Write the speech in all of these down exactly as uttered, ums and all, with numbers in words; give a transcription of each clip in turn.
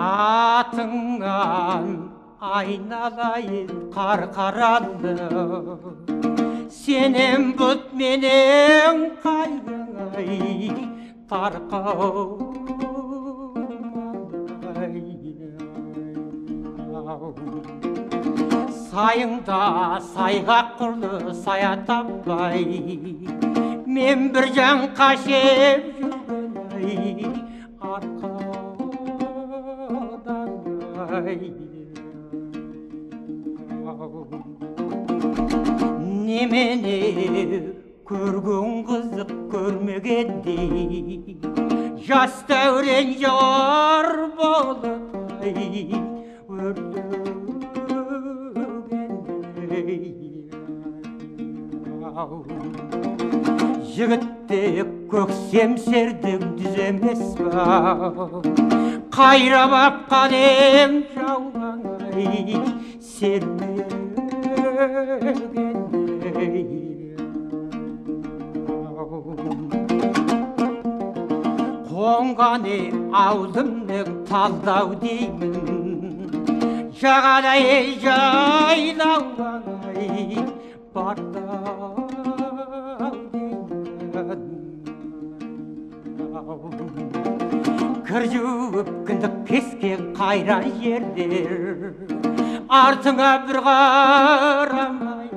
атыңнан айналайын қарқаранды, сенен бұт менен қайғыңай тарқаумандай. Сайыңда сайғақ құрлы сая таппай, мен бір жан қашеп жүргенай арқадан. Немене көрген қызық көрмегендей, жас дәурен жар болыпай өрлегендей. Жігітте көксемсердің дүз емес ба, қайрап апқан ем жауғандай сермегендей. Қонғаны аузымның талдау деймін, жағалай жайлауғандай бардау деймін. Кір жуып кіндік кескен қайран жерлер, артыңа бір қарамай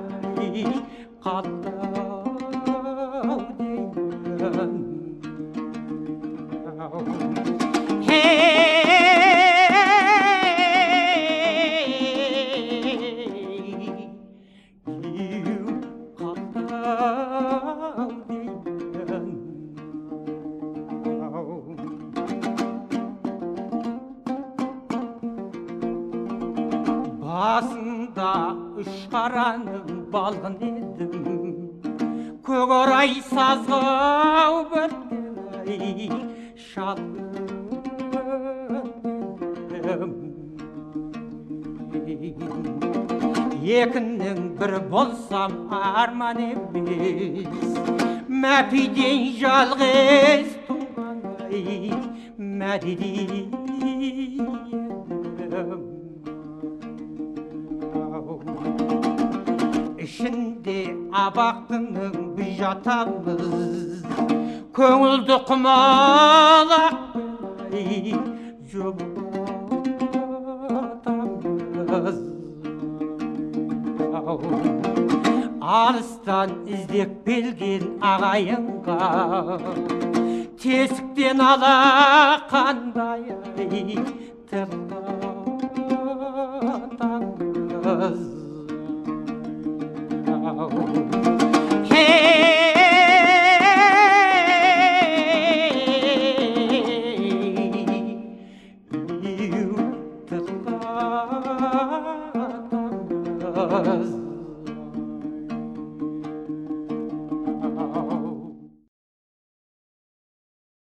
қалдау деймін. Басында үш қараның балғын едім, көк орай сазғау біткен шалғым. Екінің бір болсам арман емес, мәпиден жалғыз туғандай мәдиден. Ішінде абақтының біз жатамыз, көңілді құмалақ жұбатамыз. Алыстан іздеп келген ағайынға тесіктен алақандай тырнатамыз. Hey, you